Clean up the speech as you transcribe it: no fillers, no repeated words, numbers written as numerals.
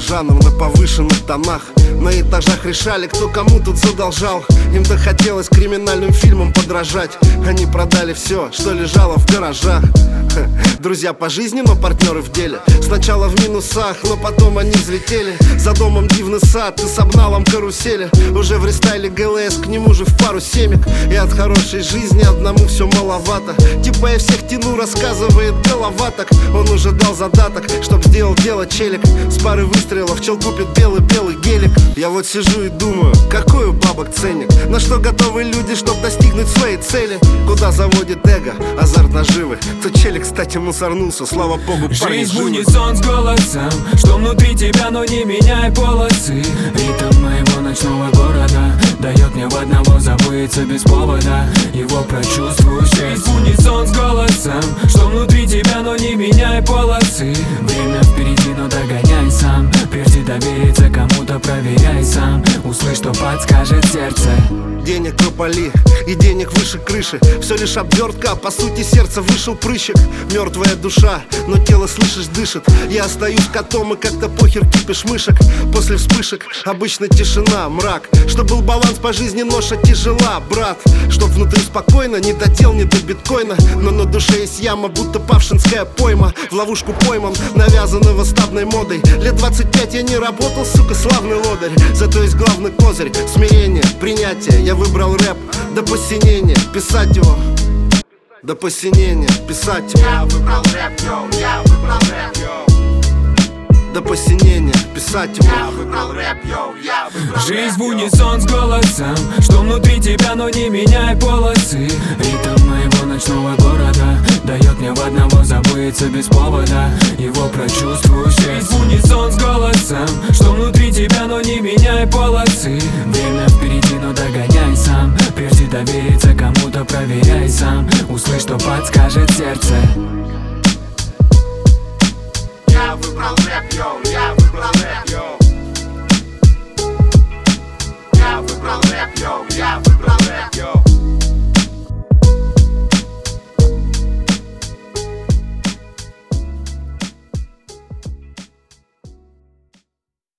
жанр на повышенных тонах. На этажах решали, кто кому тут задолжал. Им-то хотелось криминальным фильмам подражать. Они продали все, что лежало в гаражах. Друзья по жизни, но партнеры в деле. Сначала в минусах, но потом они взлетели. За домом дивный сад, ты с обналом карусели. Уже в рестайле ГЛС, к нему же в пару семек. И от хорошей жизни одному все маловато. Типа я всех тяну, рассказывает голова так. Он уже дал задаток, чтоб сделал дело челик. С пары выстрелов чел купит белый-белый гелик. Я вот сижу и думаю, какой у бабок ценник. На что готовы люди, чтоб достигнуть своей цели. Куда заводит эго, азарт наживы. Тот челик, кстати, мусорнулся, слава богу, парни Жизнь в живы. унисон с голосом, что внутри тебя, но не меняй полосы. Ритм моего ночного города дает мне в одного забыться без повода. Его прочувствую. Жизнь в унисон с голосом, что внутри тебя, но не меняй полосы. Время впереди, но догоняй сам. Прежде довериться кому-то, проверяй сам. Услышь, что подскажет сердце. Денег пропали и денег выше крыши. Все лишь обвертка, а по сути сердца вышел прыщик. Мертвая душа, но тело, слышишь, дышит. Я остаюсь котом и как-то похер кипиш мышек. После вспышек обычно тишина, мрак. Чтоб был баланс по жизни, ноша тяжела, брат. Чтоб внутри спокойно, не до дел, не до биткоина. Но на душе есть яма, будто павшинская пойма. В ловушку пойман, навязанного стабной модой. Лет 25 я не работал, сука, славный лодырь. Зато есть главный козырь, смирение, принятие. Я выбрал рэп до посинения, писать его до посинения, писать его. Я выбрал рэп, йоу, я выбрал рэп, йоу. До посинения, писать его. Я выбрал рэп, йоу, я выбрал рэп. Жизнь в унисон с голосом, что внутри тебя, но не меняй полосы. Ритм моего ночного города дает мне в одного забыться без повода. Его прочувствую. Жизнь в унисон с голосом, что внутри тебя, но не меняй полосы. Время впереди, но догоняй сам. Прежде довериться кому-то, проверяй сам. Услышь, что подскажет сердце.